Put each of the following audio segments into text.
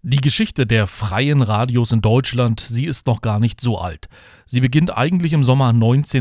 Die Geschichte der freien Radios in Deutschland, sie ist noch gar nicht so alt. Sie beginnt eigentlich im Sommer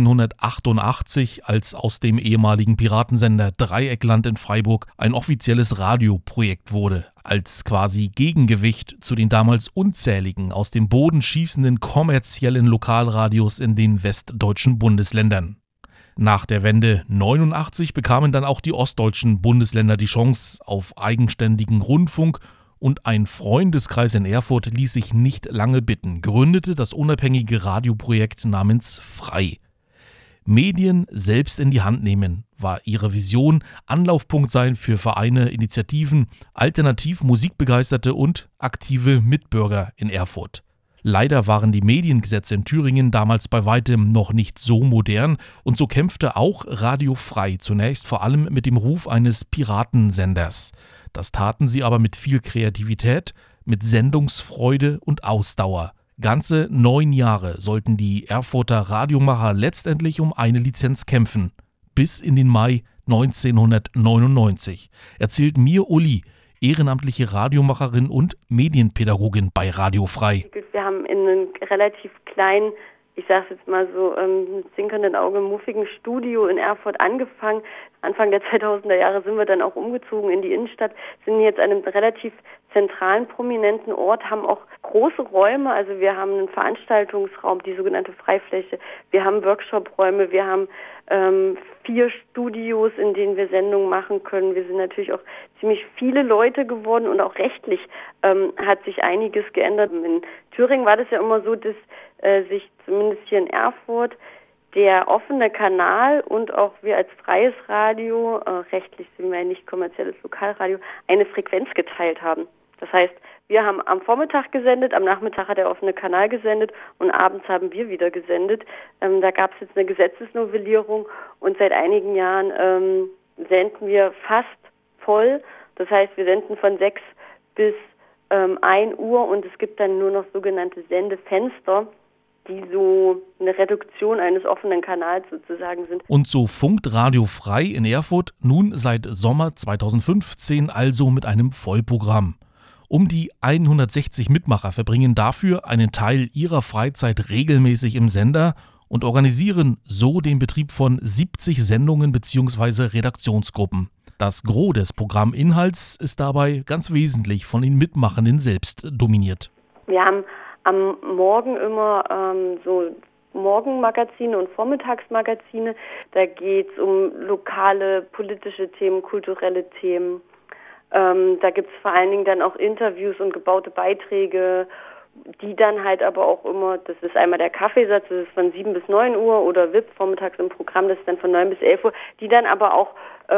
1988, als aus dem ehemaligen Piratensender Dreieckland in Freiburg ein offizielles Radioprojekt wurde, als quasi Gegengewicht zu den damals unzähligen aus dem Boden schießenden kommerziellen Lokalradios in den westdeutschen Bundesländern. Nach der Wende 89 bekamen dann auch die ostdeutschen Bundesländer die Chance auf eigenständigen Rundfunk, und ein Freundeskreis in Erfurt ließ sich nicht lange bitten, gründete das unabhängige Radioprojekt namens Frei. Medien selbst in die Hand nehmen, war ihre Vision, Anlaufpunkt sein für Vereine, Initiativen, alternativ musikbegeisterte und aktive Mitbürger in Erfurt. Leider waren die Mediengesetze in Thüringen damals bei weitem noch nicht so modern und so kämpfte auch Radio Frei zunächst vor allem mit dem Ruf eines Piratensenders. Das taten sie aber mit viel Kreativität, mit Sendungsfreude und Ausdauer. Ganze 9 Jahre sollten die Erfurter Radiomacher letztendlich um eine Lizenz kämpfen. Bis in den Mai 1999. Erzählt mir Uli, ehrenamtliche Radiomacherin und Medienpädagogin bei Radio Frei. Wir haben in einem relativ kleinen, ich sage es jetzt mal so, mit zinkernden Auge muffigen Studio in Erfurt angefangen. Anfang der 2000er Jahre sind wir dann auch umgezogen in die Innenstadt, sind jetzt an einem relativ zentralen, prominenten Ort, haben auch große Räume, also wir haben einen Veranstaltungsraum, die sogenannte Freifläche, wir haben Workshop-Räume, wir haben 4 Studios, in denen wir Sendungen machen können. Wir sind natürlich auch ziemlich viele Leute geworden und auch rechtlich hat sich einiges geändert. In Thüringen war das ja immer so, dass sich zumindest hier in Erfurt der offene Kanal und auch wir als freies Radio, rechtlich sind wir ja nicht kommerzielles Lokalradio, eine Frequenz geteilt haben. Das heißt, wir haben am Vormittag gesendet, am Nachmittag hat der offene Kanal gesendet und abends haben wir wieder gesendet. Da gab es jetzt eine Gesetzesnovellierung und seit einigen Jahren senden wir fast voll. Das heißt, wir senden von 6 bis 1 Uhr und es gibt dann nur noch sogenannte Sendefenster, die so eine Reduktion eines offenen Kanals sozusagen sind. Und so funkt Radio Frei in Erfurt nun seit Sommer 2015 also mit einem Vollprogramm. Um die 160 Mitmacher verbringen dafür einen Teil ihrer Freizeit regelmäßig im Sender und organisieren so den Betrieb von 70 Sendungen bzw. Redaktionsgruppen. Das Gros des Programminhalts ist dabei ganz wesentlich von den Mitmachenden selbst dominiert. Wir haben am Morgen immer so Morgenmagazine und Vormittagsmagazine. Da geht es um lokale politische Themen, kulturelle Themen. Da gibt es vor allen Dingen dann auch Interviews und gebaute Beiträge, die dann halt aber auch immer, das ist einmal der Kaffeesatz, das ist von 7 bis 9 Uhr oder VIP vormittags im Programm, das ist dann von 9 bis 11 Uhr, die dann aber auch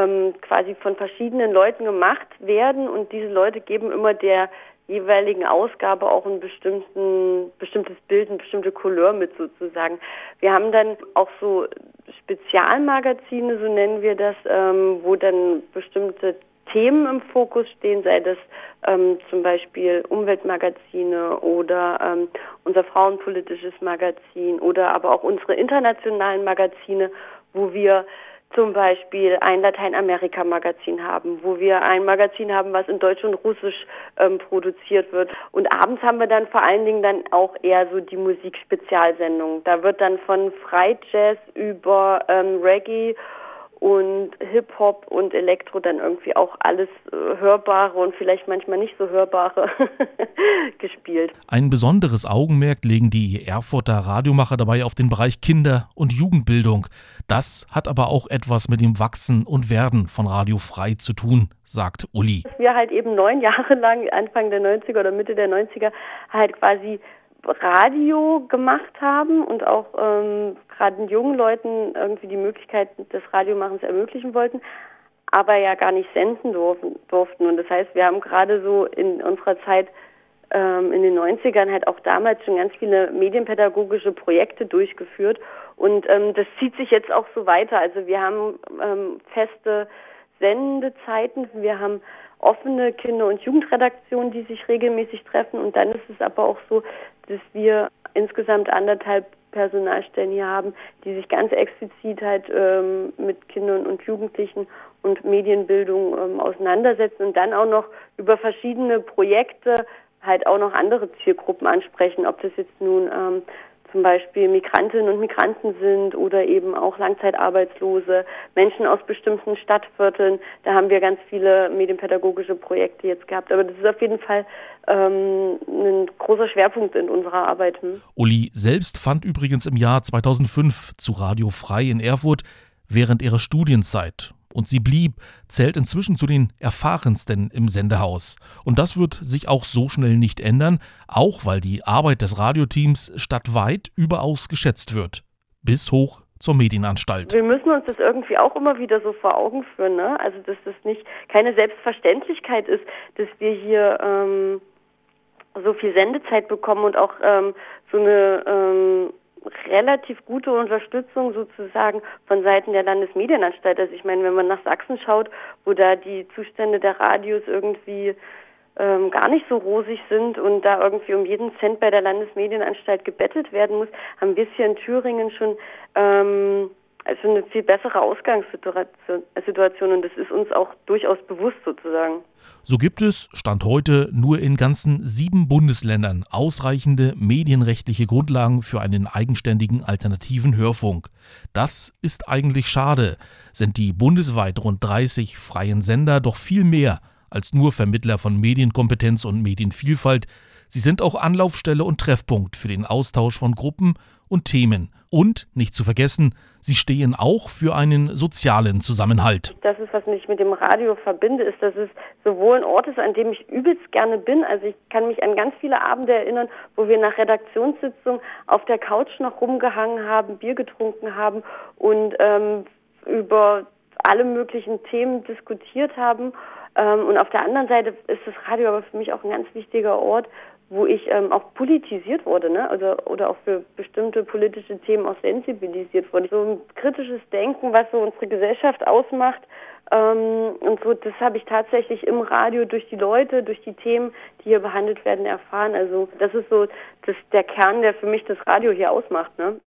quasi von verschiedenen Leuten gemacht werden und diese Leute geben immer der jeweiligen Ausgabe auch ein bestimmtes Bild, eine bestimmte Couleur mit sozusagen. Wir haben dann auch so Spezialmagazine, so nennen wir das, wo dann bestimmte Themen im Fokus stehen, sei das zum Beispiel Umweltmagazine oder unser frauenpolitisches Magazin oder aber auch unsere internationalen Magazine, wo wir zum Beispiel ein Lateinamerika-Magazin haben, wo wir ein Magazin haben, was in Deutsch und Russisch produziert wird. Und abends haben wir dann vor allen Dingen dann auch eher so die Musikspezialsendung. Da wird dann von Freijazz über Reggae und Hip-Hop und Elektro dann irgendwie auch alles Hörbare und vielleicht manchmal nicht so Hörbare gespielt. Ein besonderes Augenmerk legen die Erfurter Radiomacher dabei auf den Bereich Kinder- und Jugendbildung. Das hat aber auch etwas mit dem Wachsen und Werden von Radio Frei zu tun, sagt Uli. Wir halt eben 9 Jahre lang, Anfang der 90er oder Mitte der 90er, halt quasi Radio gemacht haben und auch gerade den jungen Leuten irgendwie die Möglichkeit des Radiomachens ermöglichen wollten, aber ja gar nicht senden durften. Und das heißt, wir haben gerade so in unserer Zeit in den 90ern halt auch damals schon ganz viele medienpädagogische Projekte durchgeführt und das zieht sich jetzt auch so weiter. Also wir haben feste Sendezeiten, wir haben offene Kinder- und Jugendredaktionen, die sich regelmäßig treffen und dann ist es aber auch so, dass wir insgesamt 1,5 Personalstellen hier haben, die sich ganz explizit halt mit Kindern und Jugendlichen und Medienbildung auseinandersetzen und dann auch noch über verschiedene Projekte halt auch noch andere Zielgruppen ansprechen, ob das jetzt nun zum Beispiel Migrantinnen und Migranten sind oder eben auch Langzeitarbeitslose, Menschen aus bestimmten Stadtvierteln. Da haben wir ganz viele medienpädagogische Projekte jetzt gehabt. Aber das ist auf jeden Fall ein großer Schwerpunkt in unserer Arbeit. Uli selbst fand übrigens im Jahr 2005 zu Radio Frei in Erfurt während ihrer Studienzeit. Und sie zählt inzwischen zu den erfahrensten im Sendehaus. Und das wird sich auch so schnell nicht ändern, auch weil die Arbeit des Radioteams stadtweit überaus geschätzt wird. Bis hoch zur Medienanstalt. Wir müssen uns das irgendwie auch immer wieder so vor Augen führen, ne? Also dass das keine Selbstverständlichkeit ist, dass wir hier so viel Sendezeit bekommen und auch so eine relativ gute Unterstützung sozusagen von Seiten der Landesmedienanstalt. Also ich meine, wenn man nach Sachsen schaut, wo da die Zustände der Radios irgendwie gar nicht so rosig sind und da irgendwie um jeden Cent bei der Landesmedienanstalt gebettelt werden muss, haben wir es hier in Thüringen schon also eine viel bessere Ausgangssituation und das ist uns auch durchaus bewusst sozusagen. So gibt es, Stand heute, nur in ganzen 7 Bundesländern ausreichende medienrechtliche Grundlagen für einen eigenständigen alternativen Hörfunk. Das ist eigentlich schade, sind die bundesweit rund 30 freien Sender doch viel mehr als nur Vermittler von Medienkompetenz und Medienvielfalt. Sie sind auch Anlaufstelle und Treffpunkt für den Austausch von Gruppen und Themen. Und, nicht zu vergessen, sie stehen auch für einen sozialen Zusammenhalt. Das ist, was mich mit dem Radio verbinde, ist, dass es sowohl ein Ort ist, an dem ich übelst gerne bin. Also ich kann mich an ganz viele Abende erinnern, wo wir nach Redaktionssitzung auf der Couch noch rumgehangen haben, Bier getrunken haben und über alle möglichen Themen diskutiert haben. Und auf der anderen Seite ist das Radio aber für mich auch ein ganz wichtiger Ort, wo ich auch politisiert wurde, ne? Oder auch für bestimmte politische Themen auch sensibilisiert wurde. So ein kritisches Denken, was so unsere Gesellschaft ausmacht. Und so, das habe ich tatsächlich im Radio durch die Leute, durch die Themen, die hier behandelt werden, erfahren. Also das ist so der Kern, der für mich das Radio hier ausmacht, ne?